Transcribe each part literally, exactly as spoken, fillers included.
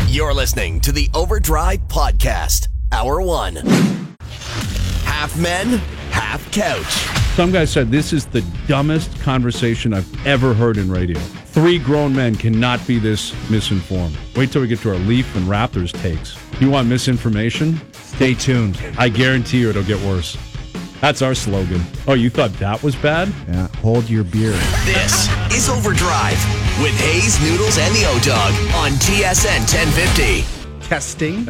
You're listening to the Overdrive Podcast, Hour One. Half men, half couch. Some guy said this is the dumbest conversation I've ever heard in radio. Three grown men cannot be this misinformed. Wait till we get to our Leaf and Raptors takes. You want misinformation? Stay tuned. I guarantee you it'll get worse. That's our slogan. Oh, you thought that was bad? Yeah, hold your beer. This is Overdrive with Hayes, Noodles, and the O-Dog on T S N ten fifty. Testing.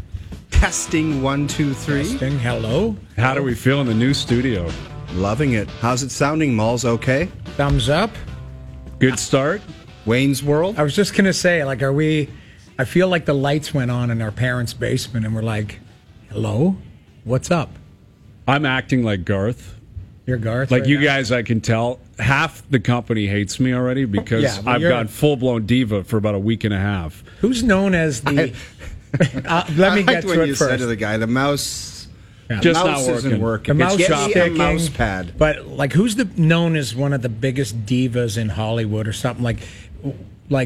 Testing one, two, three. Testing. Hello. How do we feel in the new studio? Loving it. How's it sounding, Malls? Okay? Thumbs up. Good start? Wayne's World? I was just going to say, like, are we... I feel like the lights went on in our parents' basement and we're like, hello? What's up? I'm acting like Garth. You're Garth? Like right you now? guys, I can tell half the company hates me already because Yeah, but I've you're- gone full-blown diva for about a week and a half. Who's known as the... uh, let me I get liked to when it you first. said to the guy, the mouse... Yeah. Just mouse not isn't working. working. The mouse Get is me a sticking, mouse pad. But like, who's the known as one of the biggest divas in Hollywood or something like, like,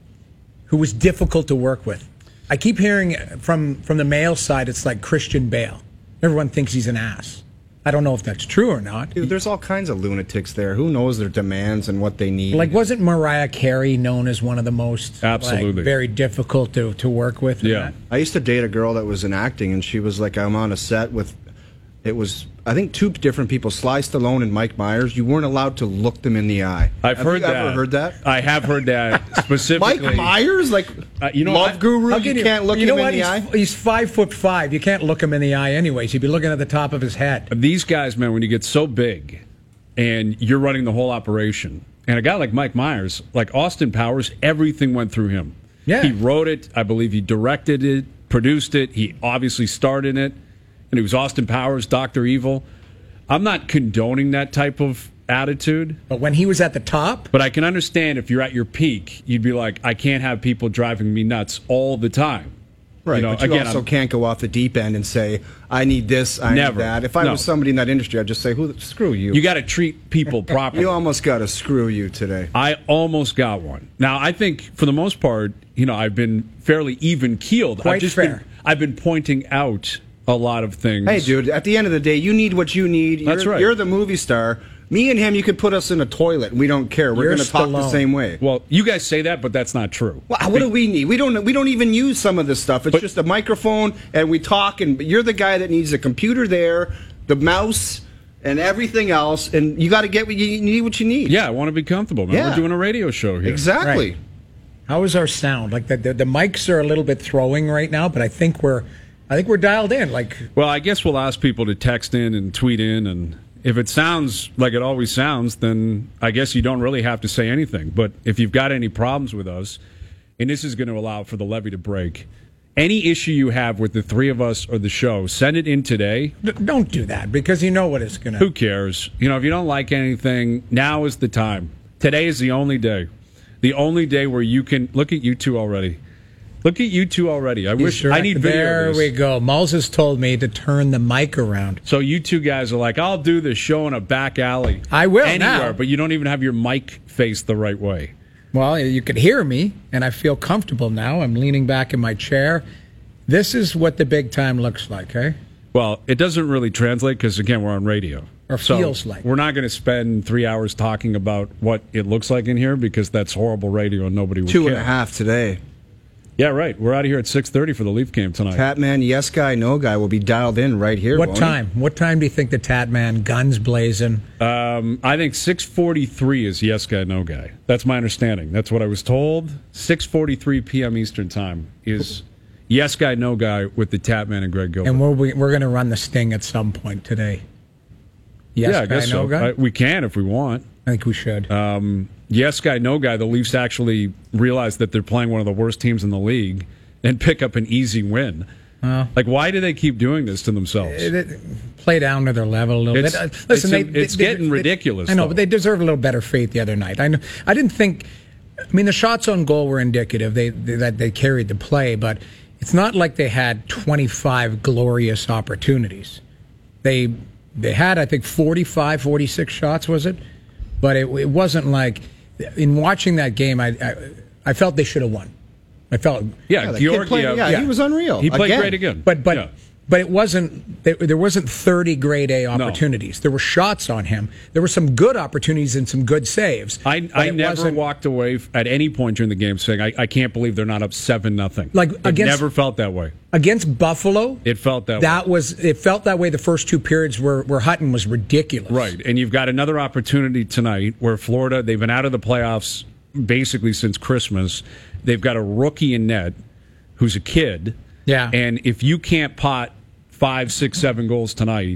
who was difficult to work with? I keep hearing from from the male side, it's like Christian Bale. Everyone thinks he's an ass. I don't know if that's true or not. Dude, there's all kinds of lunatics there. Who knows their demands and what they need? Like, wasn't Mariah Carey known as one of the most Absolutely. like, very difficult to, to work with? in Yeah. that? I used to date a girl that was in acting, and she was like, I'm on a set with, it was, I think, two different people, Sly Stallone and Mike Myers. You weren't allowed to look them in the eye. I've Have heard you that. ever heard that? I have heard that specifically. Mike Myers? Like, Uh, you know love what? guru, How you can can't look you know him what? in the he's, eye? He's five foot five. You can't look him in the eye anyways. You'd be looking at the top of his head. These guys, man, when you get so big and you're running the whole operation, and a guy like Mike Myers, like Austin Powers, everything went through him. Yeah. He wrote it. I believe he directed it, produced it. He obviously starred in it. And it was Austin Powers, Doctor Evil. I'm not condoning that type of attitude, But when he was at the top, but I can understand if you're at your peak, you'd be like, I can't have people driving me nuts all the time. Right, You know, but you again, also I'm- can't go off the deep end and say, I need this, I Never. need that. If I No. was somebody in that industry, I'd just say, "Who? Screw you. You got to treat people properly. You almost got to screw you today. I almost got one. Now, I think for the most part, you know, I've been fairly even keeled. Quite I've just fair. Been, I've been pointing out a lot of things. Hey, dude, at the end of the day, you need what you need. You're, That's right. You're the movie star. Me and him, you could put us in a toilet, and we don't care. We're You're going to talk the Stallone. same way. Well, you guys say that, but that's not true. Well, what do we need? We don't. We don't even use some of this stuff. It's But- just a microphone, and we talk. And you're the guy that needs the computer there, the mouse, and everything else. And you got to get what you, you need. What you need. Yeah, I want to be comfortable, man. Yeah. We're doing a radio show here. exactly. Right. how is our sound? Like the, the the mics are a little bit throwing right now, but I think we're I think we're dialed in. Like Well, I guess we'll ask people to text in and tweet in, and if it sounds like it always sounds, then I guess you don't really have to say anything. But if you've got any problems with us, and this is going to allow for the levee to break, any issue you have with the three of us or the show, send it in today. d- don't do that because you know what it's gonna. Who cares? You know, if you don't like anything, now is the time. Today is the only day. The only day where you can look at you two already. Look at you two already. I He's wish I need direct- video. There of this. we go. Mull's has told me to turn the mic around. So you two guys are like, I'll do this show in a back alley. I will anywhere, now. but you don't even have your mic faced the right way. Well, you could hear me, and I feel comfortable now. I'm leaning back in my chair. This is what the big time looks like, eh? Well, it doesn't really translate because again, we're on radio. Or So feels like. We're not going to spend three hours talking about what it looks like in here because that's horrible radio and nobody would Two care. and a half today. Yeah, right. We're out of here at six thirty for the Leaf game tonight. Tatman, yes guy, no guy will be dialed in right here. What won't he? time? What time do you think the Tat Man, guns blazing? Um, I think six forty-three is yes guy, no guy. That's my understanding. That's what I was told. six forty-three p.m. Eastern time is yes guy, no guy with the Tatman and Greg Gilbert. And we're we're going to run the sting at some point today. Yes, yeah, I guy, guess no so. guy. I, we can if we want. I think we should. Um, yes guy, no guy. The Leafs actually realize that they're playing one of the worst teams in the league and pick up an easy win. Well, Like, why do they keep doing this to themselves? it- it- play down to their level a little It's- bit. Uh, it's listen, a- they, it's they- getting they- ridiculous, I know, though. but they deserve a little better fate the other night. I know. I didn't think. I mean, the shots on goal were indicative. They, they that they carried the play, but it's not like they had twenty-five glorious opportunities. They they had, I think, forty-five, forty-six shots, was it? But it, it wasn't like in watching that game. I I, I felt they should have won. I felt Yeah, Yeah, the kid Georgiev. played- yeah, he was unreal. He played Again. great again. But but Yeah. but it wasn't. There, there wasn't thirty grade A opportunities. There were shots on him. There were some good opportunities and some good saves. I, but I it never wasn't- walked away f- at any point during the game saying, I, I can't believe they're not up seven nothing. Like, it against- never felt that way. against Buffalo. It felt that, That way. was it. Felt that way the first two periods where where Hutton was ridiculous. Right. And you've got another opportunity tonight where Florida, they've been out of the playoffs basically since Christmas. They've got a rookie in net who's a kid. Yeah. And if you can't pot five, six, seven goals tonight,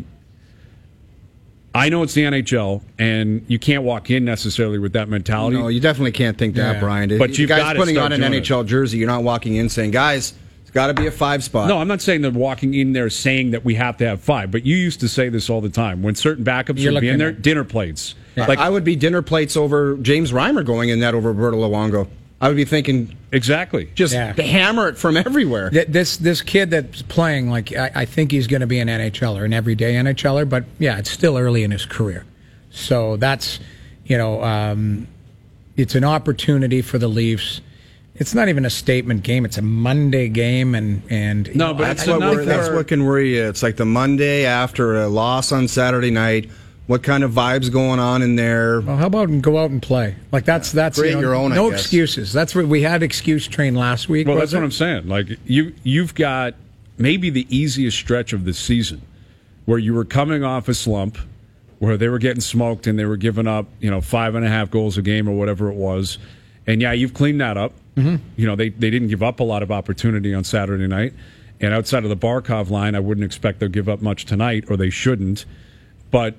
I know it's the N H L, and you can't walk in necessarily with that mentality. No, you definitely can't think that, Yeah. Brian. But you you've guys gotta putting start on an doing N H L it. jersey, you're not walking in saying, guys, it's got to be a five spot. No, I'm not saying they're walking in there saying that we have to have five, but you used to say this all the time. When certain backups You're would be in looking there, at- dinner plates. Like, Like I would be dinner plates over James Reimer going in that over Roberto Luongo. I would be thinking, Exactly. just Yeah. hammer it from everywhere. Th- This this kid that's playing, like I, I think he's going to be an NHLer, an everyday NHLer. But yeah, it's still early in his career, so that's you know, um, it's an opportunity for the Leafs. It's not even a statement game; it's a Monday game, and and you No, know, but I- it's I That's what, don't enough worry, think that's for- what can worry you. It's like the Monday after a loss on Saturday night. What kind of vibes going on in there? Well, how about go out and play? Like that's that's Create you know, your own, I no guess. excuses. That's what we had excuse train last week. Well, was that's what it? I'm saying. Like you, you've got maybe the easiest stretch of the season, where you were coming off a slump, where they were getting smoked and they were giving up, you know, five and a half goals a game or whatever it was, and yeah, you've cleaned that up. Mm-hmm. You know, they they didn't give up a lot of opportunity on Saturday night, and outside of the Barkov line, I wouldn't expect they'll give up much tonight, or they shouldn't. But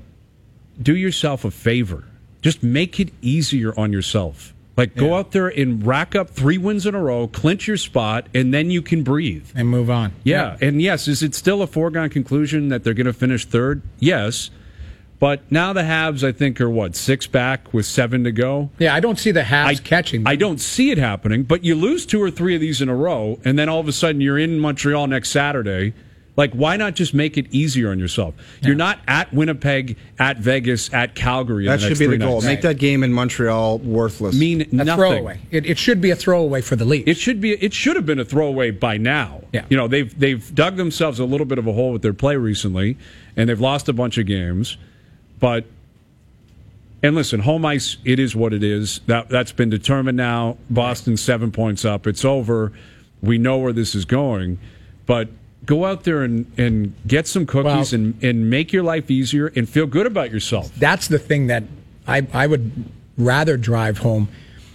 do yourself a favor. Just make it easier on yourself. Like, go Yeah. out there and rack up three wins in a row, clinch your spot, and then you can breathe. and move on. Yeah. And yes, is it still a foregone conclusion that they're going to finish third? Yes. But now the Habs, I think, are what, six back with seven to go? Yeah, I don't see the Habs I, catching. I don't see it happening, but you lose two or three of these in a row, and then all of a sudden you're in Montreal next Saturday. Like, why not just make it easier on yourself? You're not at Winnipeg, at Vegas, at Calgary. in That the should next be the three goal. nights. Make that game in Montreal worthless. mean a nothing. throwaway. It, it should be a throwaway for the Leafs. It should be. It should have been a throwaway by now. Yeah. You know, they've they've dug themselves a little bit of a hole with their play recently, and they've lost a bunch of games. But and listen, home ice, it is what it is. That that's been determined now. Boston's seven points up. It's over. We know where this is going. But go out there and, and get some cookies Well- and, and make your life easier and feel good about yourself. That's the thing that I, I would rather drive home.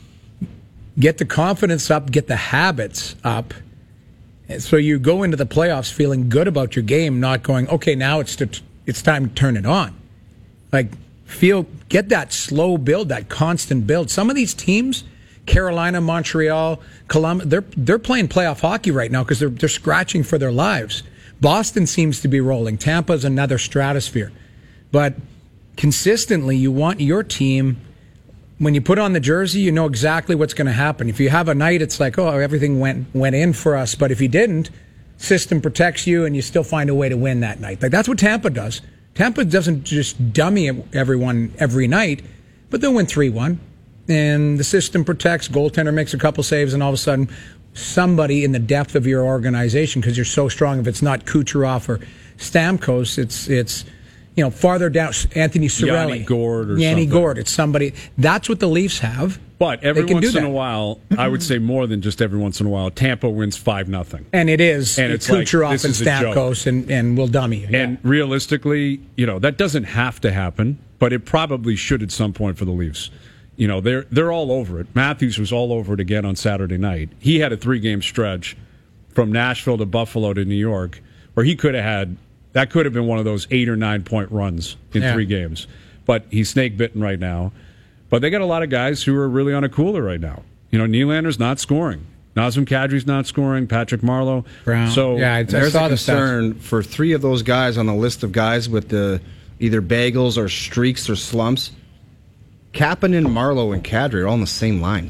Get the confidence up, get the habits up. And so you go into the playoffs feeling good about your game, not going, okay, now it's to, it's time to turn it on. Like, feel, get that slow build, that constant build. Some of these teams, Carolina, Montreal, Columbus, they're they're playing playoff hockey right now because they're they're scratching for their lives. Boston seems to be rolling. Tampa's another stratosphere. But consistently, you want your team, when you put on the jersey, you know exactly what's going to happen. If you have a night, it's like, oh, everything went went in for us. But if you didn't, system protects you, and you still find a way to win that night. Like, that's what Tampa does. Tampa doesn't just dummy everyone every night, but they'll win three one. And the system protects, goaltender makes a couple saves, and all of a sudden, somebody in the depth of your organization, because you're so strong, if it's not Kucherov or Stamkos, it's it's you know farther down, Anthony Cirelli, Yanni Gourde or Yanni something. Gourde. It's somebody. That's what the Leafs have. But every They can once do in that. a while, I would say more than just every once in a while, Tampa wins five nothing. And it is And it's like, Kucherov this and is a joke. Stamkos, and, and will dummy you. And realistically, you know, that doesn't have to happen, but it probably should at some point for the Leafs. You know, they're they're all over it. Matthews was all over it again on Saturday night. He had a three-game stretch from Nashville to Buffalo to New York where he could have had, that could have been one of those eight or nine-point runs in Yeah. three games. But he's snake-bitten right now. But they got a lot of guys who are really on a cooler right now. You know, Nylander's not scoring. Nazem Kadri's not scoring. Patrick Marleau. Brown. So Yeah, I- There's saw a the stats. concern for three of those guys on the list of guys with the either bagels or streaks or slumps. Kapanen, Marlowe, and Kadri are all on the same line.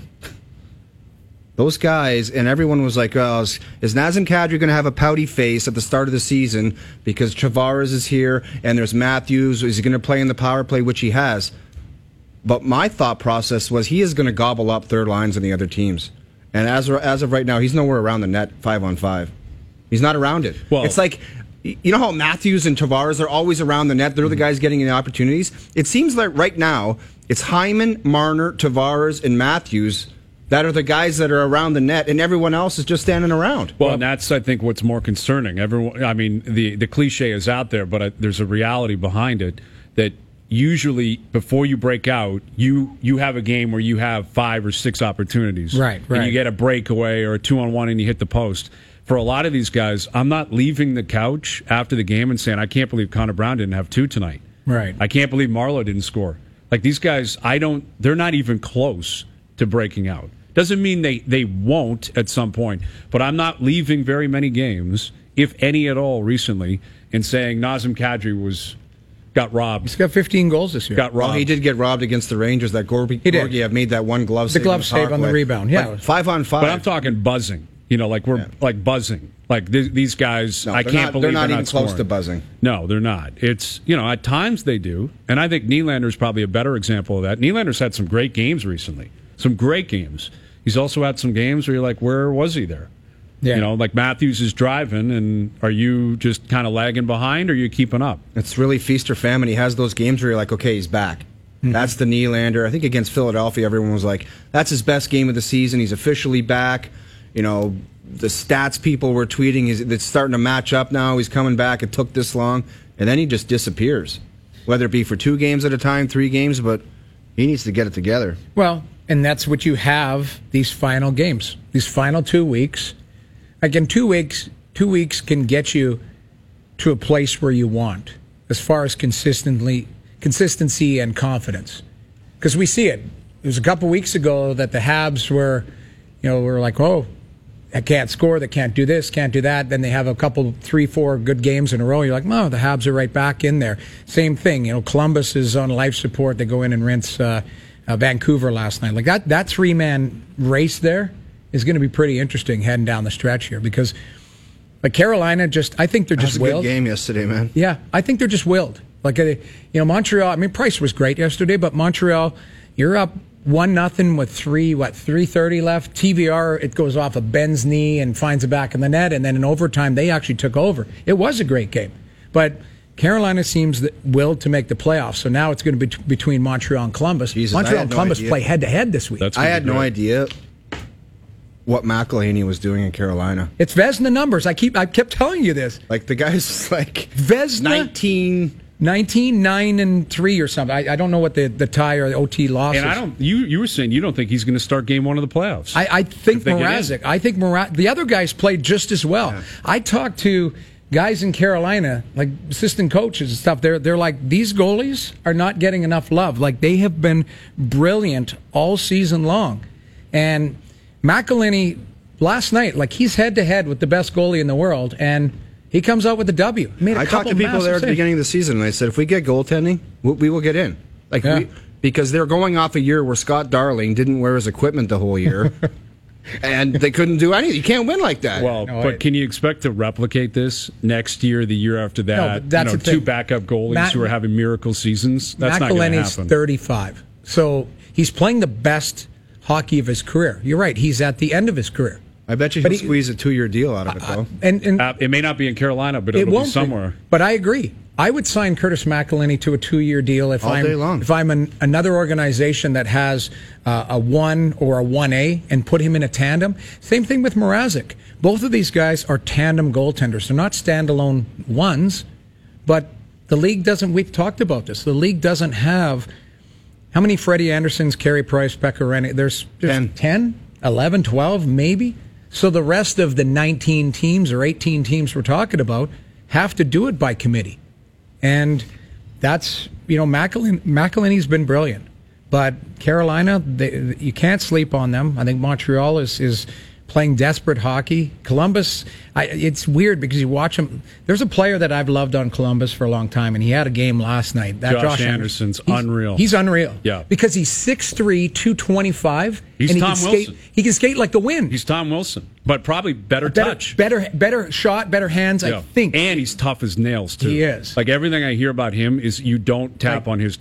Those guys, and everyone was like, oh, is, is Nazem Kadri going to have a pouty face at the start of the season because Tavares is here and there's Matthews? Is he going to play in the power play, which he has? But my thought process was he is going to gobble up third lines in the other teams. And as as of right now, he's nowhere around the net five on five. He's not around it. Well, it's like, you know how Matthews and Tavares are always around the net? They're the guys getting the opportunities. It seems like right now, it's Hyman, Marner, Tavares, and Matthews that are the guys that are around the net, and everyone else is just standing around. Well, and that's, I think, what's more concerning. Everyone, I mean, the, the cliche is out there, but I, there's a reality behind it that usually before you break out, you you have a game where you have five or six opportunities. Right, right. And you get a breakaway or a two-on-one and you hit the post. For a lot of these guys, I'm not leaving the couch after the game and saying, I can't believe Connor Brown didn't have two tonight. Right. I can't believe Marleau didn't score. Like, these guys, I don't, they're not even close to breaking out. Doesn't mean they, they won't at some point, but I'm not leaving very many games, if any at all, recently, and saying Nazem Kadri was got robbed. He's got fifteen goals this year. Got robbed. Well, he did get robbed against the Rangers. That Gorby, He did. Gorgiev made that one glove The save. glove on the save power on the play. rebound, yeah. But five on five. But I'm talking buzzing. You know, like we're Yeah. like buzzing. Like th- these guys, No, I they're can't not- believe they're not even scoring. close to buzzing. No, they're not. It's, you know, at times they do, and I think Nylander's probably a better example of that. Nylander's had some great games recently, some great games. He's also had some games where you're like, where was he there? Yeah. You know, like Matthews is driving, and are you just kind of lagging behind, or are you keeping up? It's really feast or famine. He has those games where you're like, okay, he's back. Mm-hmm. That's the Nylander. I think against Philadelphia, everyone was like, that's his best game of the season. He's officially back. You know, the stats people were tweeting, he's, it's starting to match up now. He's coming back. It took this long. And then he just disappears, whether it be for two games at a time, three games, but he needs to get it together. Well, and that's what you have these final games, these final two weeks. Again, two weeks, two weeks can get you to a place where you want, as far as consistently, consistency and confidence. Because we see it. It was a couple weeks ago that the Habs were, you know, were like, oh, they can't score, they can't do this, can't do that. Then they have a couple, three, four good games in a row. You're like, no, the Habs are right back in there. Same thing, you know, Columbus is on life support. They go in and rinse uh, uh, Vancouver last night. Like that, that three-man race there is going to be pretty interesting heading down the stretch here because, like Carolina, just I think they're That just was a willed. good game yesterday, man. Yeah, I think they're just willed. Like, uh, you know, Montreal. I mean, Price was great yesterday, but Montreal, you're up one nothing with three what three thirty left. T V R, it goes off of Ben's knee and finds it back in the net, and then in overtime they actually took over. It was a great game, but Carolina seems that willed to make the playoffs. So now it's going to be t- between Montreal and Columbus. Jesus, I Montreal had and no Columbus idea. play head to head this week. That's I gonna had be no great. idea what McElhaney was doing in Carolina. It's Vezina numbers. I keep I kept telling you this. Like, the guy's like Vezina nineteen... nineteen, nine, and three or something. I, I don't know what the, the tie or the O T loss And is. I don't. You you were saying you don't think he's going to start game one of the playoffs. I, I think If they get in. Mrazek. I think Mrazek. The other guys played just as well. Yeah. I talked to guys in Carolina, like assistant coaches and stuff. They're they're like, these goalies are not getting enough love. Like, they have been brilliant all season long. And McElhinney last night, like, he's head to head with the best goalie in the world, and he comes out with a W. He made a I couple talked to people massive there at the saves. beginning of the season, and I said, if we get goaltending, we, we will get in. Like, Yeah. we, because they're going off a year where Scott Darling didn't wear his equipment the whole year, and they couldn't do anything. You can't win like that. Well, No, but I- can you expect to replicate this next year, the year after that? but that's you know, the thing. two backup goalies Matt- who are having miracle seasons. That's not going to McElhinney's happen. thirty-five. So he's playing the best hockey of his career. You're right. He's at the end of his career. I bet you but he'll he- squeeze a two-year deal out of it, though. And, and Uh, it may not be in Carolina, but it it'll won't be somewhere. Be. But I agree. I would sign Curtis McElhinney to a two-year deal if All I'm day long. if I'm an, another organization that has uh, a one or a one A and put him in a tandem. Same thing with Mrazek. Both of these guys are tandem goaltenders. They're not standalone ones, but the league doesn't. We've talked about this. The league doesn't have how many Freddie Andersons, Carey Price, Pekka Rinne? There's, there's Ten. ten, eleven, twelve, maybe. So the rest of the nineteen teams or eighteen teams we're talking about have to do it by committee. And that's, you know, McElhinney, McElhinney's been brilliant. But Carolina, they, you can't sleep on them. I think Montreal is, is playing desperate hockey. Columbus, I, it's weird because you watch them. There's a player that I've loved on Columbus for a long time, and he had a game last night. That Josh Anderson's he's- unreal. He's unreal. Yeah. Because he's six three, two twenty-five. He's and he Tom can skate, Wilson. He can skate like the wind. He's Tom Wilson, but probably better, better, touch. better, better shot, better hands. Yeah. I think. And he's tough as nails, too. He is. Like, everything I hear about him is you don't tap Like- on his door.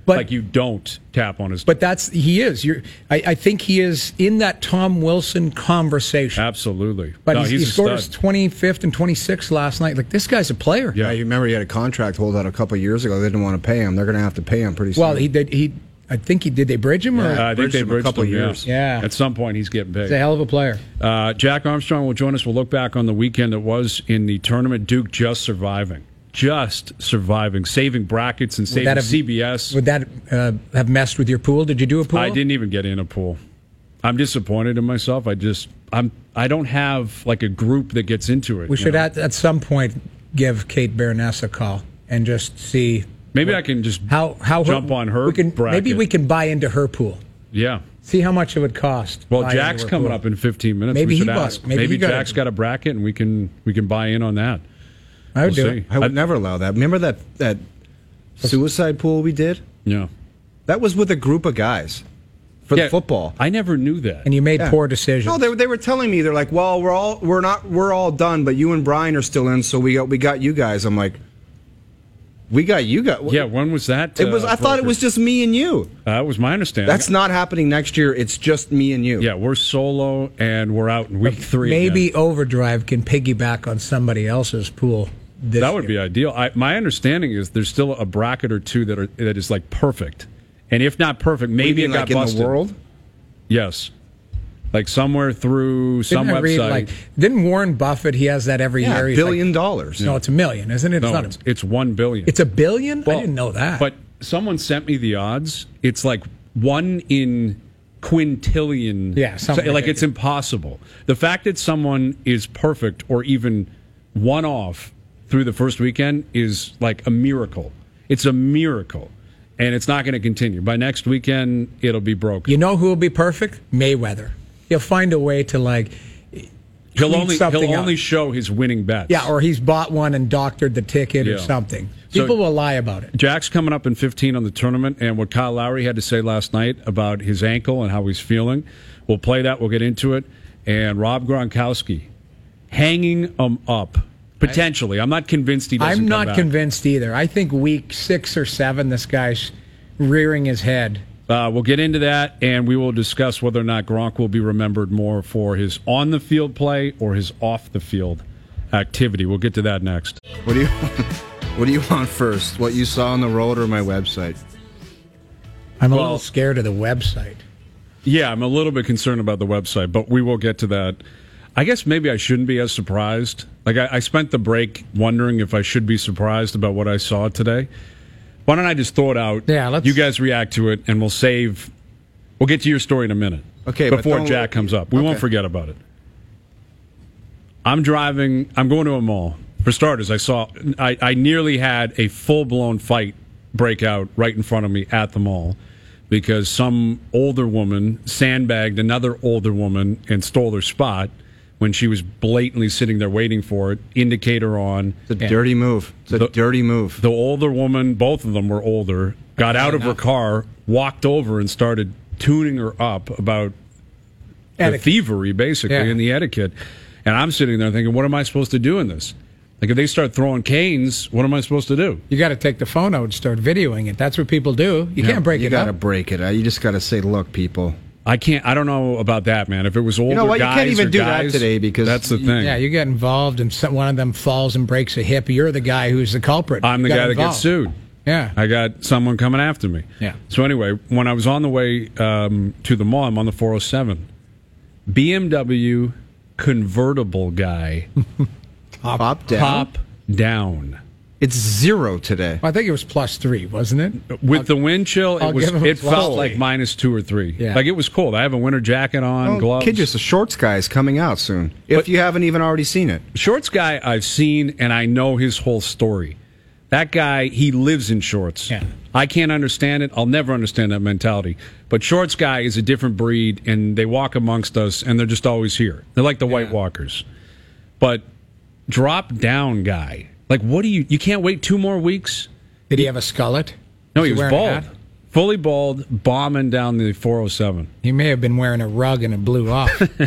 But- like you don't tap on his. But that's he is. You're, I, I think he is in that Tom Wilson conversation. Absolutely. But No, he's, he's he a scored stud. his twenty-fifth and twenty-sixth last night. Like, this guy's a player. Yeah. I remember he had a contract holdout a couple of years ago. They didn't want to pay him. They're going to have to pay him pretty soon. Well, he did. He, I think he did. They bridge him, or Uh, I think bridged they him a bridged couple him, yeah. years. Yeah. At some point, he's getting big. he's a hell of a player. Uh, Jack Armstrong will join us. We'll look back on the weekend that was in the tournament. Duke just surviving. Just surviving. Saving brackets and saving that have- C B S. Would that uh, have messed with your pool? Did you do a pool? I didn't even get in a pool. I'm disappointed in myself. I just I'm I don't have like a group that gets into it. We you should know? at, at some point give Kate Baroness a call and just see Maybe I can just how how jump on her We can, bracket. maybe we can buy into her pool. Yeah. See how much it would cost. Well, buy into Jack's her coming pool. up in fifteen minutes. Maybe we should he ask. bought- maybe he got Jack's it. got a bracket, and we can we can buy in on that. I would We'll do see. it. I would I- never allow that. Remember that that suicide pool we did? Yeah. That was with a group of guys for Yeah, the football. I never knew that. And you made Yeah. poor decisions. No, they, were- they were telling me they're like, well, we're all we're not we're all done, but you and Brian are still in, so we got we got you guys. I'm like, we got you guys. yeah. When was that? It was. uh, I thought it was just me and you. Uh, that was my understanding. That's not happening next year. It's just me and you. Yeah, we're solo, and we're out in week three. Maybe again. Overdrive can piggyback on somebody else's pool. This that would be year. ideal. I, my understanding is there's still a bracket or two that are that is like perfect, and if not perfect, What do you maybe it mean, got like in busted. the world. Yes, like somewhere through some Didn't I read, website. like, didn't Warren Buffett? He has that every Yeah, year. He's billion like, dollars. No, it's a million, isn't it? It's no, not. it's, A, it's one billion. it's a billion. Well, I didn't know that. But someone sent me the odds. It's like one in quintillion. Yeah, something So, like ridiculous. it's impossible. The fact that someone is perfect or even one off through the first weekend is like a miracle. It's a miracle. And it's not going to continue. By next weekend, it'll be broken. you know who will be perfect? Mayweather. He'll find a way to like. He'll tweet only something he'll out. only show his winning bets. Yeah, or he's bought one and doctored the ticket Yeah. or something. So- People will lie about it. Jack's coming up in fifteen on the tournament, and what Kyle Lowry had to say last night about his ankle and how he's feeling. We'll play that. We'll get into it. And Rob Gronkowski hanging him up potentially. I'm not convinced he doesn't I'm come not back. convinced either. I think week six or seven, this guy's rearing his head. Uh, we'll get into that, and we will discuss whether or not Gronk will be remembered more for his on-the-field play or his off-the-field activity. We'll get to that next. What do you What do you want first? What you saw on the road or my website? I'm a Well- little scared of the website. Yeah, I'm a little bit concerned about the website, but we will get to that. I guess maybe I shouldn't be as surprised. Like, I, I spent the break wondering if I should be surprised about what I saw today. Why don't I just throw it out? Yeah, let's- You guys react to it, and we'll save. We'll get to your story in a minute. Okay, but Before don't- Jack comes up, we won't Okay. forget about it. I'm driving. I'm going to a mall. For starters, I saw. I, I nearly had a full blown fight break out right in front of me at the mall because some older woman sandbagged another older woman and stole her spot when she was blatantly sitting there waiting for it. Indicator on. It's a dirty move. It's a The- dirty move. The older woman, both of them were older, got out of her car, walked over, and started tuning her up about the Etiquette. thievery, basically, Yeah. and the etiquette. And I'm sitting there thinking, what am I supposed to do in this? Like, if they start throwing canes, what am I supposed to do? You got to take the phone out and start videoing it. That's what people do. You can't break you it got to up. break it. You just got to say, look, people. I can't. I don't know about that, man. If it was older know what? You guys can't even or do that guys, today because that's the you- thing. Yeah, you get involved and some, one of them falls and breaks a hip. You're the guy who's the culprit. I'm the You got guy that involved. gets sued. Yeah. I got someone coming after me. Yeah. So anyway, when I was on the way um, to the mall, I'm on the four oh seven. B M W convertible guy, Top down. top down. It's zero today. I think it was plus three, wasn't it? With the wind chill, I'll it was give him it plus felt three. like minus two or three. Yeah. Like it was cold. I have a winter jacket on, Oh, gloves. kid, just the shorts guy is coming out soon. If But- you haven't even already seen it. Shorts guy I've seen and I know his whole story. That guy, he lives in shorts. Yeah. I can't understand it. I'll never understand that mentality. But shorts guy is a different breed and they walk amongst us and they're just always here. They're like the White Walkers. But drop down guy. Like what do you you can't wait two more weeks? Did he have a skullet? No, Was he was wearing a bald. hat? fully bald, bombing down the four oh seven. He may have been wearing a rug and it blew off.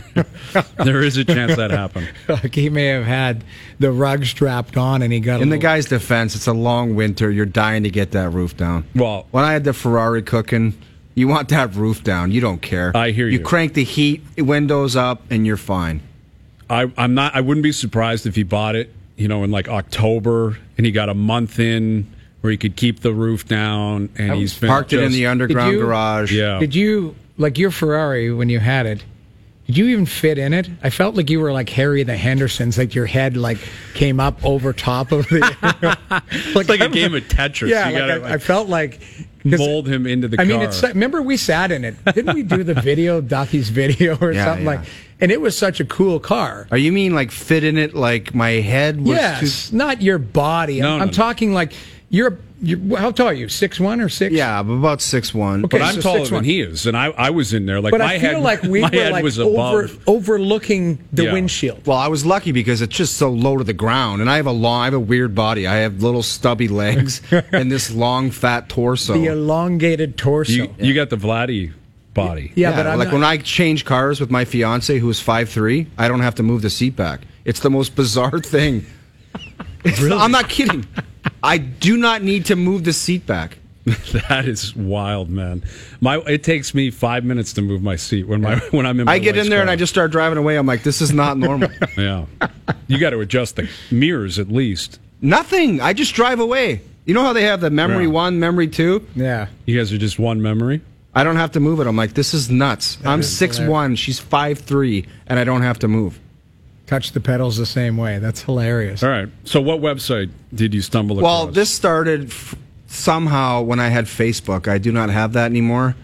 There is a chance that happened. Like he may have had the rug strapped on and he got. In a the little, guy's defense, it's a long winter. You're dying to get that roof down. Well, when I had the Ferrari cooking, you want that roof down. You don't care. I hear you. You crank the heat windows up, and you're fine. I, I'm not. I wouldn't be surprised if he bought it, you know, in like October, and he got a month in where he could keep the roof down, and he's been Parked it in just- the underground you- garage. Yeah. Did you like your Ferrari when you had it? Did you even fit in it? I felt like you were like Harry the Hendersons, like your head like came up over top of the. It's like a game of Tetris. Yeah, you like gotta, I, like, I felt like 'cause- mold him into the I car. mean, it's remember we sat in it. Didn't we do the video, Ducky's video or Yeah, something yeah. like? And it was such a cool car. Oh, you mean like fit in it like my head was Yes, too... not your body. No, I'm, no, I'm no. talking like you're. You're how tall are you? Six one or six? Yeah, I'm about six one. Okay. but I'm so taller six than one. he is, and I, I was in there. Like But my I feel head, like we my were head like was over, above. overlooking the Yeah. windshield. Well, I was lucky because it's just so low to the ground, and I have a long, I have a weird body. I have little stubby legs and this long, fat torso. The elongated torso. You, you got the Vladdy body. yeah, Yeah, but I'm like not- when I change cars with my fiance, who is five three, I don't have to move the seat back. It's the most bizarre thing. It's- I'm not kidding. I do not need to move the seat back. That is wild, man. My it takes me five minutes to move my seat when my when I'm in. My I get wife's in there and car. I just start driving away. I'm like, this is not normal. Yeah, you got to adjust the mirrors at least. Nothing. I just drive away. You know how they have the memory Yeah. one, memory two? yeah. You guys are just one memory. I don't have to move it. I'm like, this is nuts. I'm is six one. She's five three, and I don't have to move. Touch the pedals the same way. That's hilarious. All right. So, what website did you stumble across? Well, this started f- somehow when I had Facebook. I do not have that anymore.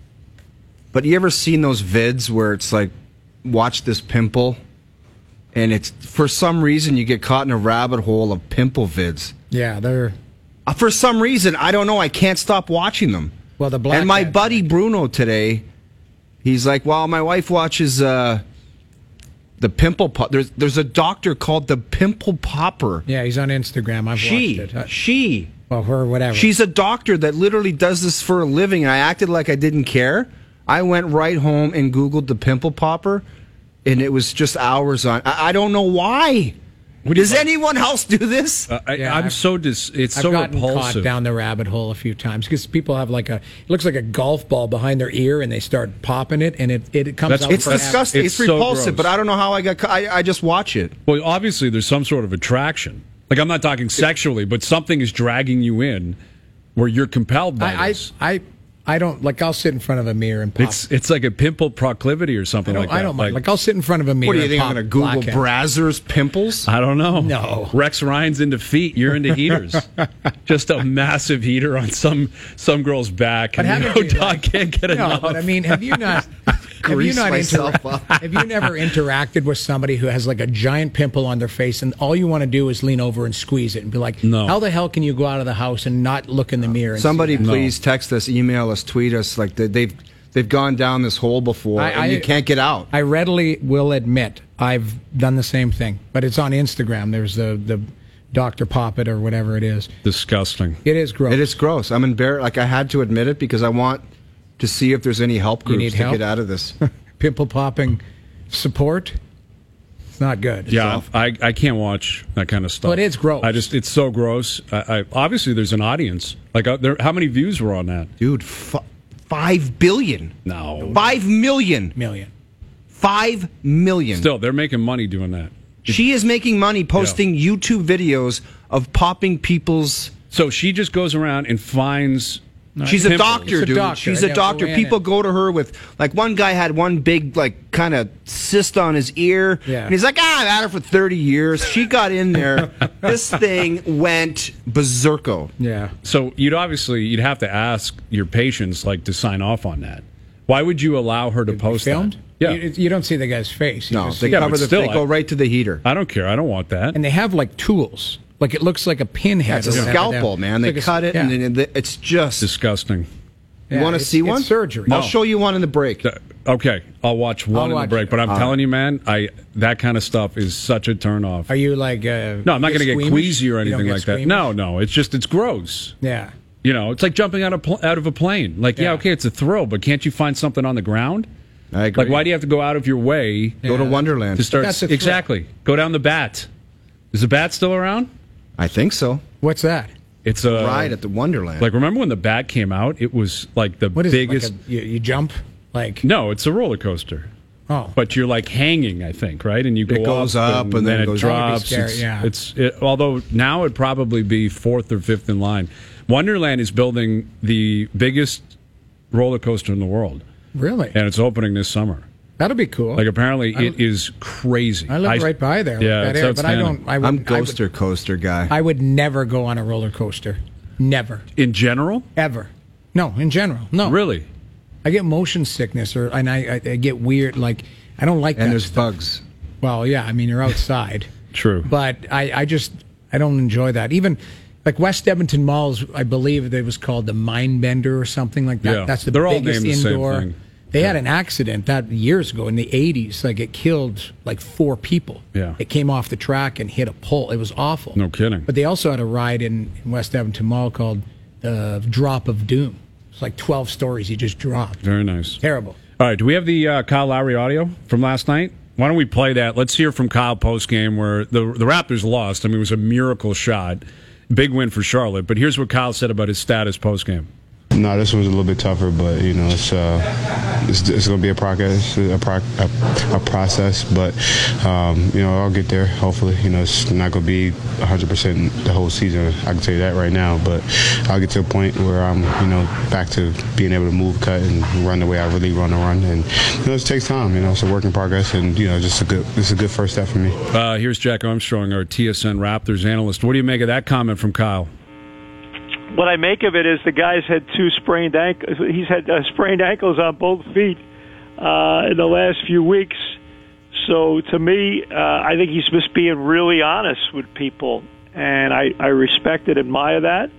But you ever seen those vids where it's like, watch this pimple? And it's for some reason you get caught in a rabbit hole of pimple vids. Yeah, they're Uh, For some reason, I don't know. I can't stop watching them. well the black. And my cat- buddy Bruno today, he's like, well, my wife watches uh, the pimple pop. There's there's a doctor called the Pimple Popper. Yeah, he's on Instagram. I've She, watched it. Uh, she. well, her whatever. She's a doctor that literally does this for a living, and I acted like I didn't care. I went right home and Googled the Pimple Popper, and it was just hours on. I, I don't know why. Does anyone else do this? Uh, I, Yeah, I'm I've- so dis. It's I've so gotten caught repulsive. down the rabbit hole a few times because people have like a it looks like a golf ball behind their ear and they start popping it and it it, it comes That's- out. It's for half- disgusting. It's, It's so repulsive, gross. but I don't know how I got. ca- I, I just watch it. Well, obviously, there's some sort of attraction. Like I'm not talking sexually, but something is dragging you in, where you're compelled by I, I this. I I don't like. I'll sit in front of a mirror and pop. It's it's like a pimple proclivity or I something don't, like that. I don't mind. Like, I'll sit in front of a mirror. What do you and think? pop I'm going to Google blackhead. Brazzers pimples? I don't know. No. Rex Ryan's into feet. You're into heaters. Just a massive heater on some some girl's back, But and you haven't know, you, dog like- can't get No, enough. but I mean, have you not? Have you Grease not myself intera- up. Have you never interacted with somebody who has like a giant pimple on their face, and all you want to do is lean over and squeeze it and be like, No. "How the hell can you go out of the house and not look in the mirror?" And Somebody see that? please text us, email us, tweet us. Like they, they've they've gone down this hole before, I- and I- you can't get out. I readily will admit I've done the same thing, but it's on Instagram. There's the the Doctor Poppet or whatever it is. Disgusting. It is gross. It is gross. I'm embarrassed. Like I had to admit it because I want to see if there's any help You groups need to help? get out of this. Pimple popping support. It's not good. Yeah, I, I can't watch that kind of stuff. Well, it is gross. I just it's so gross. I, I obviously there's an audience. Like, uh, there, how many views were on that? Dude, f- five billion. No, Five million. Million. Five million. still they're making money doing that. She is making money posting YouTube videos of popping people's. So she just goes around and finds. She's a pimples. doctor, She's a dude. doctor. She's a Yeah, doctor. go in People and- go to her with, like, one guy had one big, like, kind of cyst on his ear. Yeah. And he's like, ah, I've had it for thirty years. She got in there. This thing went berserko. Yeah. So you'd obviously you'd have to ask your patients like to sign off on that. Why would you allow her to post Filmed? that? Yeah, You, you don't see the guy's face. You No, just they see- Yeah, cover but the. still, they go I- right to the heater. I don't care. I don't want that. and they have like tools. Like it looks like a pinhead. It's a or whatever. scalpel, man. They It's like a- cut it, yeah. and then it's just. Disgusting. You Yeah, want to it's- see it's one? surgery. I'll No. show you one in the break. Uh, Okay, I'll watch one I'll in the watch break. it. But I'm All telling you, man, I that kind of stuff is such a turn off. Are you like? Uh, No, I'm not going to get squeamish? queasy or You don't anything get like that. squeamish? No, no, it's just it's gross. Yeah. You know, it's like jumping out of pl- out of a plane. Like, yeah. yeah, okay, it's a thrill, but can't you find something on the ground? I agree. Like, why do you have to go out of your way? Go yeah. to Wonderland to start. That's a exactly. Go down the Bat. Is the Bat still around? I think so. What's that? It's a ride at the Wonderland. Like, remember when the Bat came out? It was like the what is biggest. It, like a, you, you jump like no, it's a roller coaster. Oh, but you're like hanging, I think, right? And you go it goes up, up and, and then, then it goes drops. Scary, it's, yeah. it's it, although now it'd probably be fourth or fifth in line. Wonderland is building the biggest roller coaster in the world. Really? And it's opening this summer. That'll be cool. Like, apparently it is crazy. I live I, right by there. Yeah, that it's area, but I don't. I would, I'm Ghoster I would, Coaster guy. I would never go on a roller coaster. Never. In general? Ever. No, in general. No. Really? I get motion sickness, or and I, I, I get weird. Like, I don't like and that there's stuff. bugs. Well, yeah. I mean, you're outside. True. But I, I just I don't enjoy that. Even like West Edmonton Malls, I believe it was called the Mindbender or something like that. Yeah. That's the They're biggest all named the indoor. Same thing. They yeah. had an accident that years ago in the eighties. Like, it killed like four people. Yeah. It came off the track and hit a pole. It was awful. No kidding. But they also had a ride in, in West Edmonton Mall called the Drop of Doom. It's like twelve stories you just dropped. Very nice. Terrible. All right, do we have the uh, Kyle Lowry audio from last night? Why don't we play that? Let's hear from Kyle postgame where the the Raptors lost. I mean, it was a miracle shot. Big win for Charlotte. But here's what Kyle said about his status postgame. No, this one's a little bit tougher, but you know, it's uh, it's, it's going to be a progress, a, pro- a, a process. But um, you know, I'll get there. Hopefully, you know, it's not going to be one hundred percent the whole season. I can tell you that right now. But I'll get to a point where I'm, you know, back to being able to move, cut, and run the way I really want to run. And you know, it takes time. You know, it's a work in progress, and you know, just a good, this is a good first step for me. Uh, here's Jack Armstrong, our T S N Raptors analyst. What do you make of that comment from Kyle? What I make of it is the guy's had two sprained ankles. He's had uh, sprained ankles on both feet uh, in the last few weeks. So to me, uh, I think he's just being really honest with people, and I, I respect and admire that.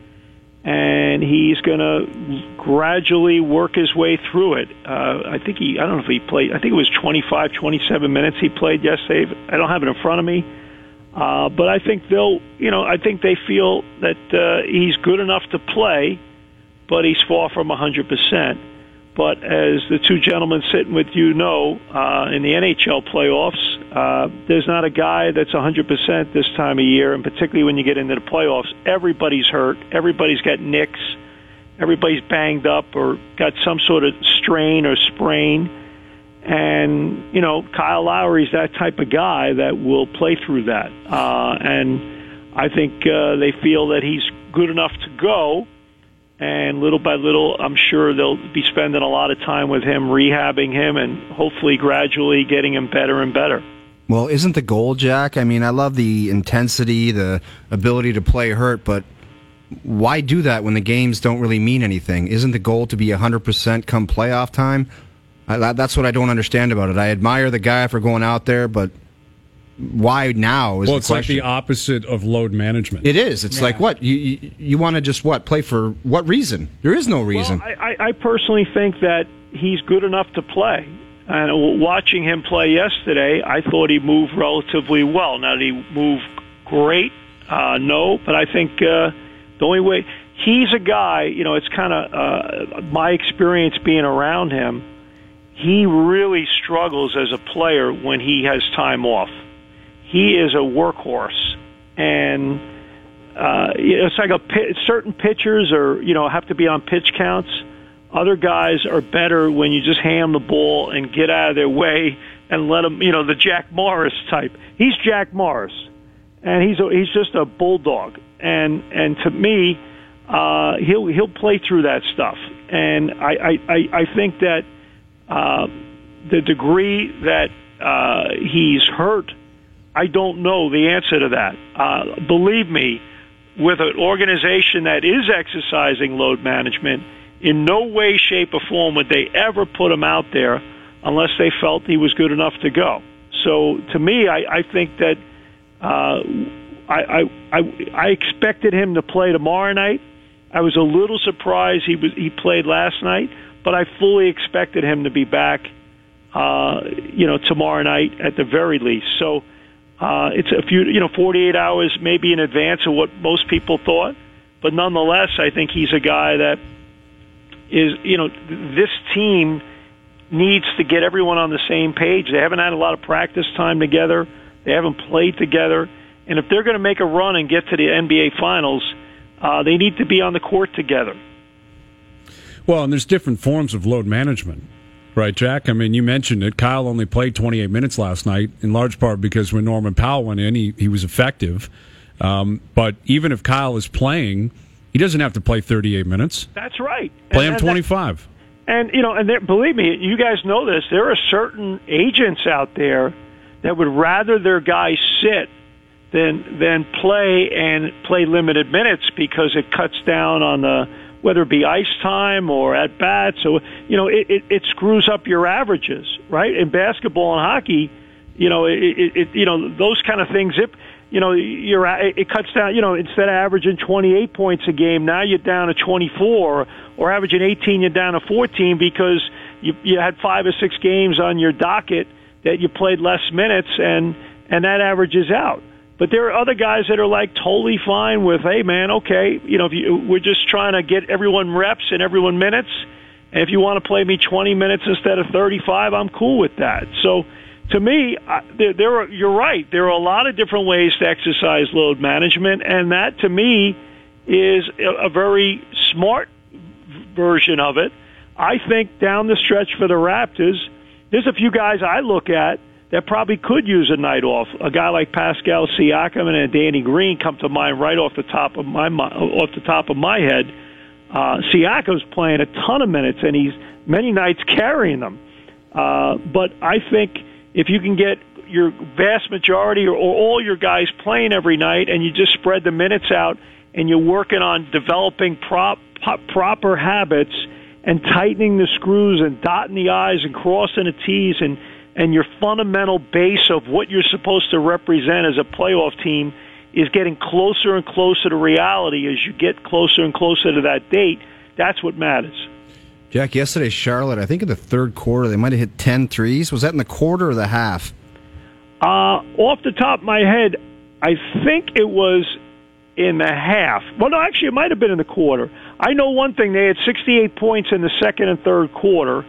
And he's going to gradually work his way through it. Uh, I think he, I don't know if he played, I think it was twenty-five, twenty-seven minutes he played yesterday. I don't have it in front of me. Uh, but I think they'll, you know, I think they feel that uh, he's good enough to play, but he's far from one hundred percent. But as the two gentlemen sitting with you know, uh, in the N H L playoffs, uh, there's not a guy that's one hundred percent this time of year, and particularly when you get into the playoffs, everybody's hurt, everybody's got nicks, everybody's banged up or got some sort of strain or sprain. And, you know, Kyle Lowry's that type of guy that will play through that. Uh, and I think uh, they feel that he's good enough to go. And little by little, I'm sure they'll be spending a lot of time with him, rehabbing him, and hopefully gradually getting him better and better. Well, isn't the goal, Jack? I mean, I love the intensity, the ability to play hurt, but why do that when the games don't really mean anything? Isn't the goal to be one hundred percent come playoff time? I, that's what I don't understand about it. I admire the guy for going out there, but why now is well, the it's question. Like the opposite of load management. It is. It's yeah. like, what? You, you, you want to just, what, play for what reason? There is no reason. Well, I, I personally think that he's good enough to play. And watching him play yesterday, I thought he moved relatively well. Now, did he move great? Uh, no, but I think uh, the only way... He's a guy, you know, it's kind of uh, my experience being around him. He really struggles as a player when he has time off. He is a workhorse, and uh, it's like a certain pitchers are, you know, have to be on pitch counts. Other guys are better when you just hand the ball and get out of their way and let them, you know, the Jack Morris type. He's Jack Morris, and he's a, he's just a bulldog. And and to me, uh, he'll he'll play through that stuff. And I I, I think that. Uh, the degree that uh, he's hurt, I don't know the answer to that. Uh, believe me, with an organization that is exercising load management, in no way, shape, or form would they ever put him out there unless they felt he was good enough to go. So to me, I, I think that uh, I, I, I, I expected him to play tomorrow night. I was a little surprised he was, he played last night. But I fully expected him to be back, uh, you know, tomorrow night at the very least. So uh, it's a few, you know, forty-eight hours maybe in advance of what most people thought. but nonetheless, I think he's a guy that is, you know, this team needs to get everyone on the same page. They haven't had a lot of practice time together. They haven't played together. And if they're going to make a run and get to the N B A Finals, uh, they need to be on the court together. Well, and there's different forms of load management, right, Jack? I mean, you mentioned it. Kyle only played twenty-eight minutes last night, in large part because when Norman Powell went in, he, he was effective. Um, but even if Kyle is playing, he doesn't have to play thirty-eight minutes. That's right. Play and, him twenty-five. And, and you know, and there, believe me, you guys know this. There are certain agents out there that would rather their guys sit than than play and play limited minutes because it cuts down on the whether it be ice time or at bats. So you know, it, it, it screws up your averages, right? In basketball and hockey, you know, it, it, it you know those kind of things. If you know, you're it cuts down. You know, instead of averaging twenty-eight points a game, now you're down to twenty-four, or averaging eighteen, you're down to fourteen because you you had five or six games on your docket that you played less minutes, and and that averages out. But there are other guys that are like totally fine with, hey man, okay, you know, if you, we're just trying to get everyone reps and everyone minutes, and if you want to play me twenty minutes instead of thirty-five, I'm cool with that. So. To me, there, there are, you're right. There are a lot of different ways to exercise load management, and that, to me, is a, a very smart version of it. I think down the stretch for the Raptors, there's a few guys I look at that probably could use a night off. A guy like Pascal Siakam and a Danny Green come to mind right off the top of my off the top of my head. Uh, Siakam's playing a ton of minutes, and he's many nights carrying them. Uh, but I think if you can get your vast majority or, or all your guys playing every night and you just spread the minutes out and you're working on developing prop, prop, proper habits and tightening the screws and dotting the I's and crossing the T's and, and your fundamental base of what you're supposed to represent as a playoff team is getting closer and closer to reality as you get closer and closer to that date, that's what matters. Jack, yesterday, Charlotte, I think in the third quarter, they might have hit ten threes. Was that in the quarter or the half? Uh, off the top of my head, I think it was in the half. Well, no, actually, it might have been in the quarter. I know one thing. They had sixty-eight points in the second and third quarter,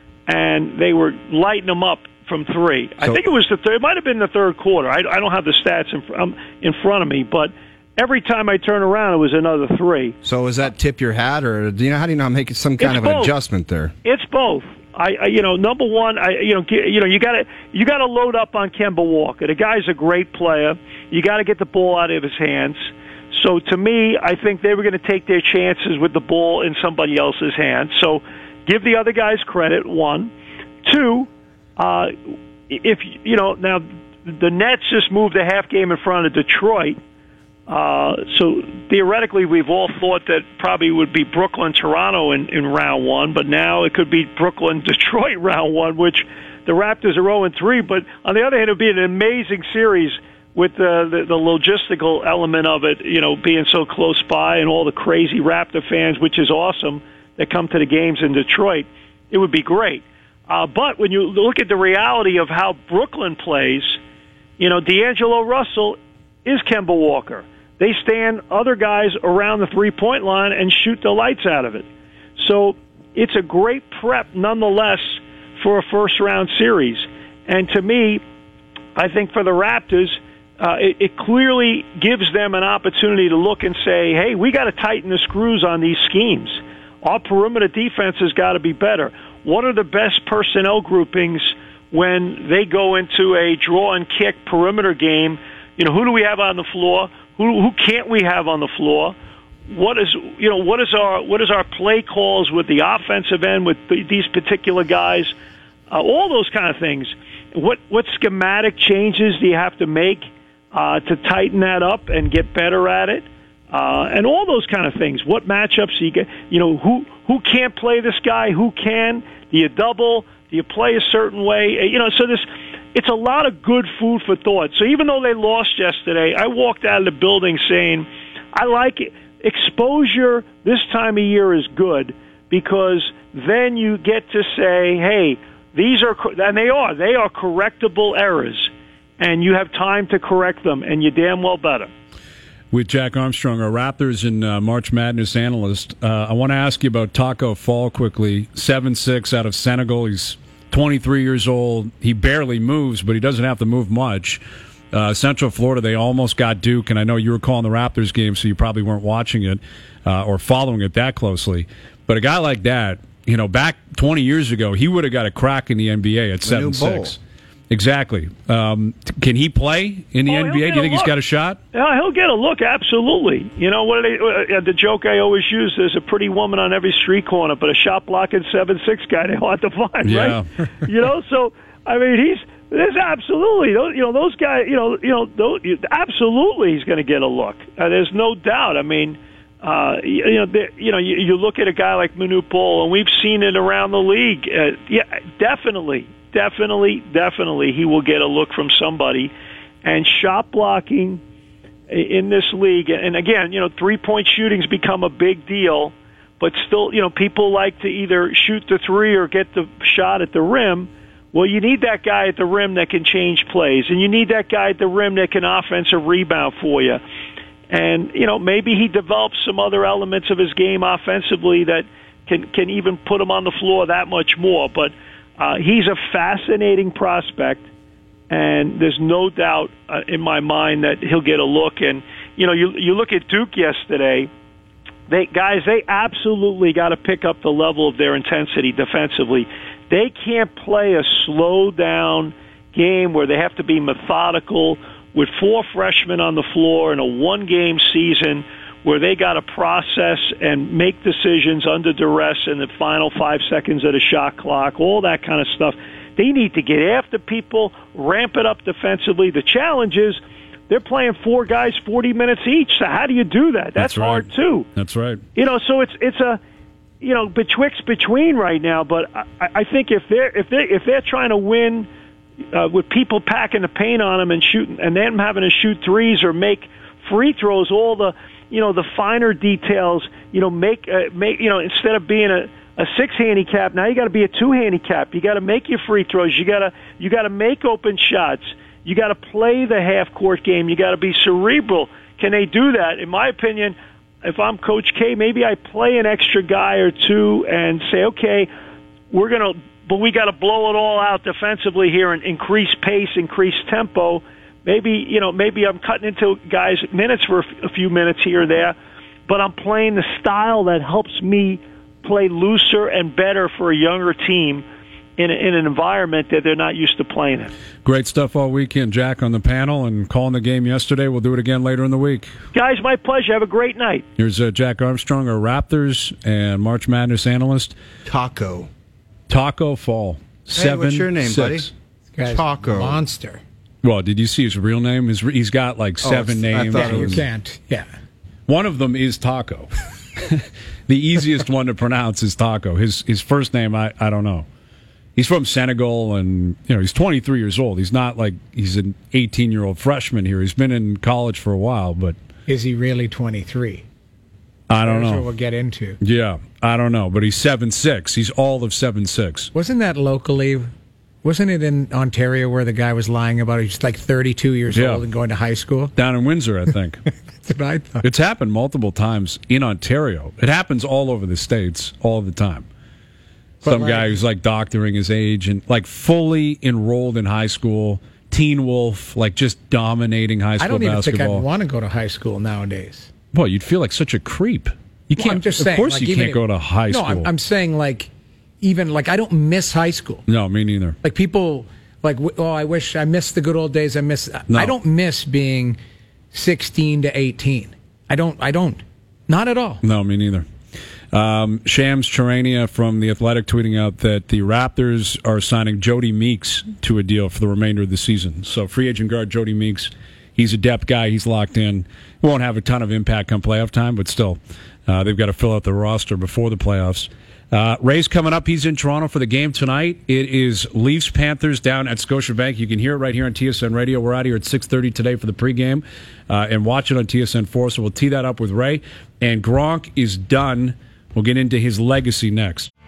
and they were lighting them up from three. So, I think it was the third. It might have been the third quarter. I, I don't have the stats in, um, in front of me, but every time I turn around, it was another three. So is that tip your hat, or do you know how do you know I'm making some kind it's of both. an adjustment there? It's both. I, I you know, number one, I you know, you know, you got to you got to load up on Kemba Walker. The guy's a great player. You got to get the ball out of his hands. So to me, I think they were going to take their chances with the ball in somebody else's hands. So give the other guys credit. One, two. Uh, if you know now, the Nets just moved a half game in front of Detroit. Uh, so theoretically, we've all thought that probably would be Brooklyn, Toronto in, in round one, but now it could be Brooklyn, Detroit round one, which the Raptors are oh and three. But on the other hand, it would be an amazing series with uh, the, the logistical element of it, you know, being so close by and all the crazy Raptor fans, which is awesome, that come to the games in Detroit. It would be great. Uh, but when you look at the reality of how Brooklyn plays, you know, D'Angelo Russell is Kemba Walker. They stand other guys around the three-point line and shoot the lights out of it. So it's a great prep, nonetheless, for a first-round series. And to me, I think for the Raptors, uh, it, it clearly gives them an opportunity to look and say, hey, we got to tighten the screws on these schemes. Our perimeter defense has got to be better. What are the best personnel groupings when they go into a draw-and-kick perimeter game? You know, who do we have on the floor? Who who can't we have on the floor? What is you know what is our what is our play calls with the offensive end with the, these particular guys? Uh, all those kind of things. What what schematic changes do you have to make uh, to tighten that up and get better at it? Uh, and all those kind of things. What matchups do you get? You know, who who can't play this guy? Who can? Do you double? Do you play a certain way? You know, so this. It's a lot of good food for thought. So even though they lost yesterday, I walked out of the building saying, I like it. Exposure this time of year is good because then you get to say, hey, these are, and they are, they are correctable errors, and you have time to correct them, and you damn well better. with Jack Armstrong, our Raptors and uh, March Madness analyst. Uh, I want to ask you about Taco Fall quickly. seven six out of Senegal. He's twenty-three years old. He barely moves, but he doesn't have to move much. Uh, Central Florida, they almost got Duke, and I know you were calling the Raptors game, so you probably weren't watching it uh, or following it that closely. But a guy like that, you know, back twenty years ago, he would have got a crack in the N B A at seven six. Exactly. Um, t- can he play in the oh, N B A? Do you think he's got a shot? Yeah, he'll get a look, absolutely. You know, what they, uh, the joke I always use, there's a pretty woman on every street corner, but a shot-blocking seven six guy they hard to find, yeah. right? You know, so, I mean, he's, there's absolutely, you know, those guys, you know, you know, those, absolutely he's going to get a look. Uh, there's no doubt. I mean, uh, you, you know, the, you know, you, you look at a guy like Manute Bol, and we've seen it around the league. Uh, yeah, definitely. Definitely, definitely, he will get a look from somebody. And shot blocking in this league, and again, you know, three-point shooting's become a big deal, but still, you know, people like to either shoot the three or get the shot at the rim. Well, you need that guy at the rim that can change plays, and you need that guy at the rim that can offensive rebound for you. And, you know, maybe he develops some other elements of his game offensively that can, can even put him on the floor that much more. But Uh, he's a fascinating prospect, and there's no doubt uh, in my mind that he'll get a look. And, you know, you you look at Duke yesterday, they guys, they absolutely got to pick up the level of their intensity defensively. They can't play a slow-down game where they have to be methodical with four freshmen on the floor in a one-game season where they got to process and make decisions under duress in the final five seconds of the shot clock, all that kind of stuff. They need to get after people, ramp it up defensively. The challenge is they're playing four guys forty minutes each, so how do you do that? That's, That's right. hard, too. That's right. You know, so it's it's a, you know, betwixt between right now, but I, I think if they're, if they if they're trying to win uh, with people packing the paint on them and shooting, and them having to shoot threes or make free throws, all the, you know, the finer details, you know, make, uh, make, you know, instead of being a, a six handicap, now you got to be a two handicap. You got to make your free throws. You got to, you got to make open shots. You got to play the half court game. You got to be cerebral. Can they do that? In my opinion, if I'm Coach K, maybe I play an extra guy or two and say, okay, we're going to, but we got to blow it all out defensively here and increase pace, increase tempo. Maybe, you know, maybe I'm cutting into guys' minutes for a few minutes here or there, but I'm playing the style that helps me play looser and better for a younger team in, a, in an environment that they're not used to playing in. Great stuff all weekend, Jack, on the panel and calling the game yesterday. We'll do it again later in the week. Guys, my pleasure. Have a great night. Here's uh, Jack Armstrong, our Raptors and March Madness analyst. Taco. Taco Fall. Seven, hey, what's your name, six. buddy? This guy's Taco. monster. Well, did you see his real name? His, he's got like seven Oh, I names. thought Yeah, it you was- can't. Yeah. One of them is Taco. The easiest one to pronounce is Taco. His his first name, I, I don't know. He's from Senegal, and you know he's twenty-three years old. He's not like he's an eighteen-year-old freshman here. He's been in college for a while, but Is he really twenty-three? I don't That's know. what we'll get into. Yeah, I don't know. But he's seven six. He's all of seven six. Wasn't that locally? Wasn't it in Ontario where the guy was lying about he's like thirty-two years Yeah. old and going to high school? Down in Windsor, I think. That's what I thought. It's happened multiple times in Ontario. It happens all over the States all the time. But Some like- guy who's like doctoring his age and like fully enrolled in high school, teen wolf, like just dominating high school I don't even think basketball. I'd want to go to high school nowadays. Well, you'd feel like such a creep. You Well, can't. I'm just of saying, course, like, you even can't if- go to high no, school. I'm, I'm saying like even like I don't miss high school. no, me neither. Like people like w- oh I wish I missed the good old days. I miss. No. I don't miss being sixteen to eighteen. I don't. I don't. Not at all. No, me neither. Um, Shams Charania from The Athletic tweeting out that the Raptors are signing Jody Meeks to a deal for the remainder of the season. So free agent guard Jody Meeks, he's a depth guy. He's locked in. Won't have a ton of impact come playoff time, but still, uh, they've got to fill out the roster before the playoffs. Uh, Ray's coming up. He's in Toronto for the game tonight. It is Leafs-Panthers down at Scotiabank. You can hear it right here on T S N Radio. We're out here at six thirty today for the pregame uh, and watch it on T S N four. So we'll tee that up with Ray. And Gronk is done. We'll get into his legacy next.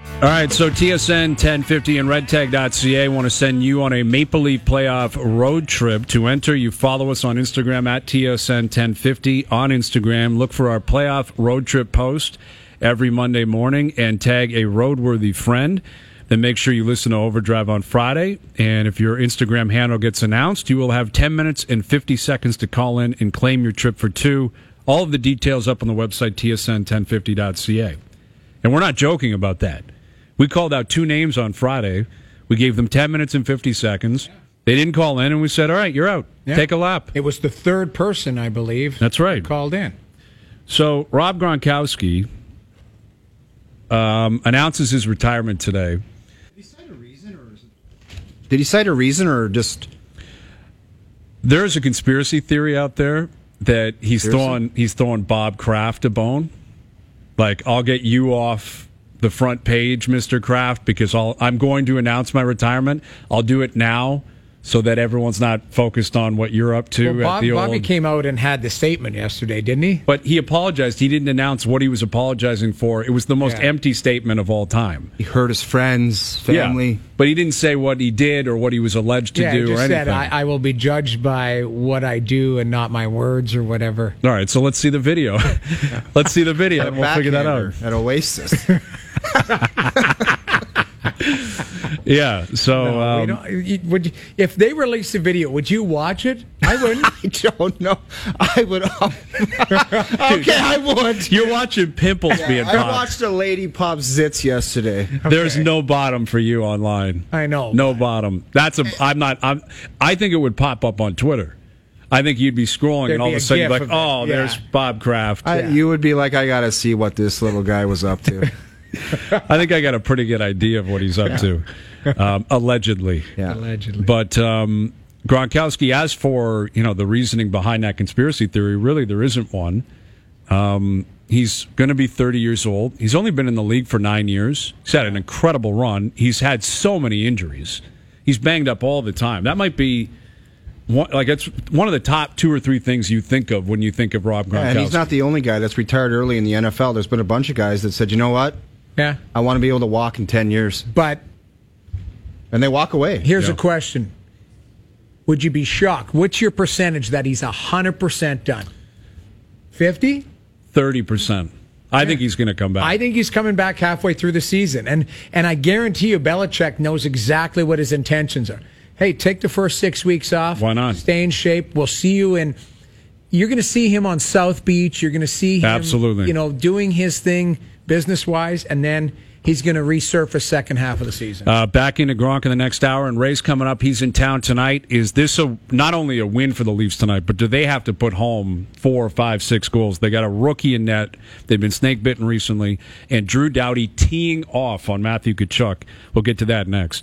All right, so T S N ten fifty and red tag dot c a want to send you on a Maple Leaf playoff road trip. To enter, you follow us on Instagram at T S N ten fifty on Instagram. Look for our playoff road trip post every Monday morning and tag a roadworthy friend. Then make sure you listen to Overdrive on Friday. And if your Instagram handle gets announced, you will have ten minutes and fifty seconds to call in and claim your trip for two. All of the details up on the website, T S N ten fifty dot c a. And we're not joking about that. We called out two names on Friday. We gave them ten minutes and fifty seconds. They didn't call in, and we said, all right, you're out. Yeah. Take a lap. It was the third person, I believe. That's right. Who called in. So Rob Gronkowski um, announces his retirement today. Did he cite a reason, or is it... Did he cite a reason, or just... There's a conspiracy theory out there that he's Seriously? throwing he's throwing Bob Kraft a bone. Like, I'll get you off the front page, Mister Kraft, because I'll, I'm going to announce my retirement. I'll do it now so that everyone's not focused on what you're up to Well, Bob, at the old... Bobby came out and had the statement yesterday, didn't he? But he apologized. He didn't announce what he was apologizing for. It was the most Yeah. empty statement of all time. He hurt his friends, family. Yeah, but he didn't say what he did or what he was alleged to yeah, do he just or anything. said, I, I will be judged by what I do and not my words or whatever. All right, so let's see the video. Let's see the video, A and we'll figure that out. backhander At Oasis. Yeah, so... No, we um, don't- you- would you- if they released a video, would you watch it? I wouldn't. I don't know. I would... okay, I would. You're watching pimples being I popped. watched a lady pop zits yesterday. There's no bottom for you online. I know. No bottom. That's a. I'm not. I'm. I think it would pop up on Twitter. I think you'd be scrolling, There'd and all be of a a sudden, you'd be gif like, of it. "Oh, Yeah. there's Bob Kraft." I, I, You would be like, I got to see what this little guy was up to. think I got a pretty good idea of what he's up to, um, allegedly. Yeah. Allegedly. But um, Gronkowski, as for you know the reasoning behind that conspiracy theory, really there isn't one. Um, he's going to be thirty years old. He's only been in the league for nine years. He's had an incredible run. He's had so many injuries. He's banged up all the time. That might be one, like it's one of the top two or three things you think of when you think of Rob Gronkowski. Yeah, and he's not the only guy that's retired early in the N F L. There's been a bunch of guys that said, you know what? Yeah. I want to be able to walk in ten years. But And they walk away. here's Yeah. a question. Would you be shocked? What's your percentage that he's one hundred percent done? fifty? thirty percent. I think he's going to come back. I think he's coming back halfway through the season. And and I guarantee you Belichick knows exactly what his intentions are. Hey, take the first six weeks off. Why not? Stay in shape. We'll see you in... You're going to see him on South Beach. You're going to see him, Absolutely. you know, doing his thing business-wise, and then he's going to resurface second half of the season. Uh, back into Gronk in the next hour, and Ray's coming up. He's in town tonight. Is this a not only a win for the Leafs tonight, but do they have to put home four, five, six goals? They got a rookie in net. They've been snake bitten recently, and Drew Doughty teeing off on Matthew Tkachuk. We'll get to that next.